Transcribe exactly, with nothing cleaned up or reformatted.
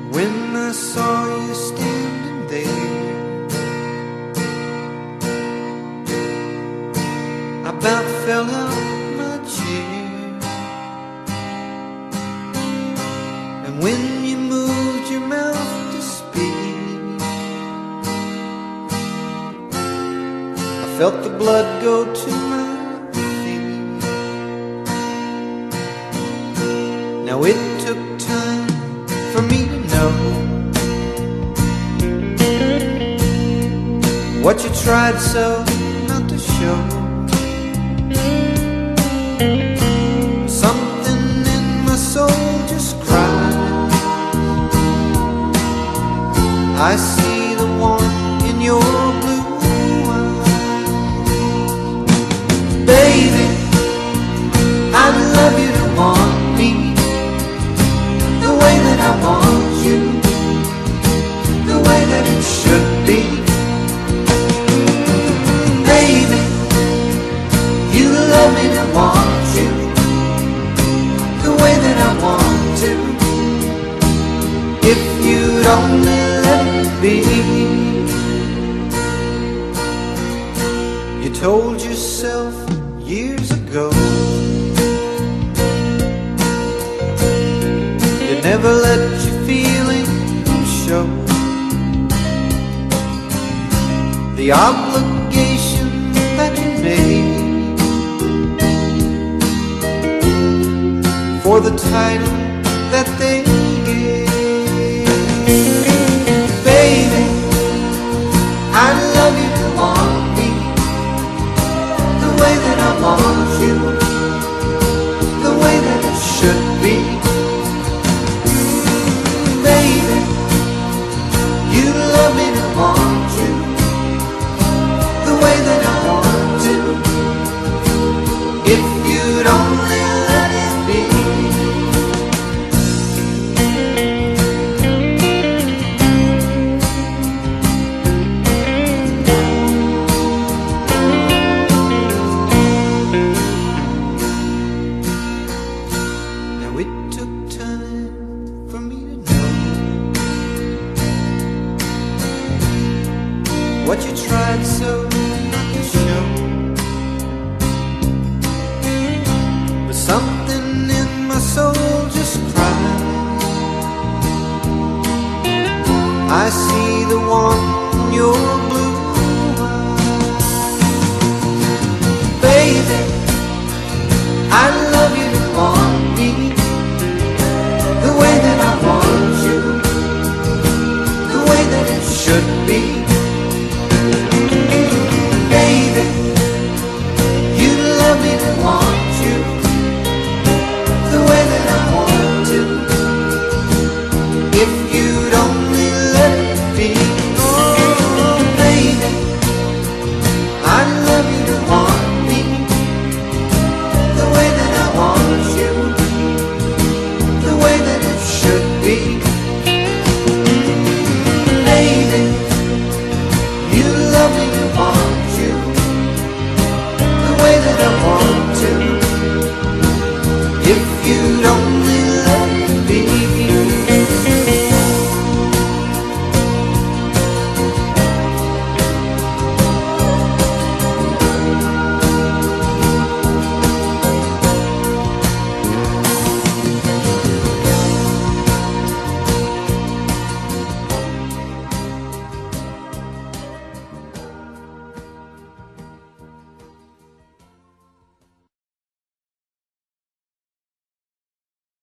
When I saw you standing there, I about fell out my chair. And when you moved your mouth to speak, I felt the blood go to my feet. Now it took time for me to know what you tried so not to show. Something in my soul just cried. I see the warmth in your blue eyes. Baby, I'd love you to want me the way that I want you, the way that it should be. Baby, you love me to want you the way that I want to, if you'd only let it be. You told yourself years ago you'd never let your feelings show. The obligation that you made for the title that they gave. Baby, I love you to want me the way that I want you, the way that it should be. Baby, you love me to want you the way that I want to, if you'd only let it be. Now it took time for me to know what you tried so not to show. But something in my soul just cried. I see the warmth in your blue eyes. Baby, I love you to want me the way that I want you, the way that it should be. Baby, you love me to want you the way that I want to, if you'd only let it be. Oh, baby, I love you to want me the way that I want you, the way that it should be.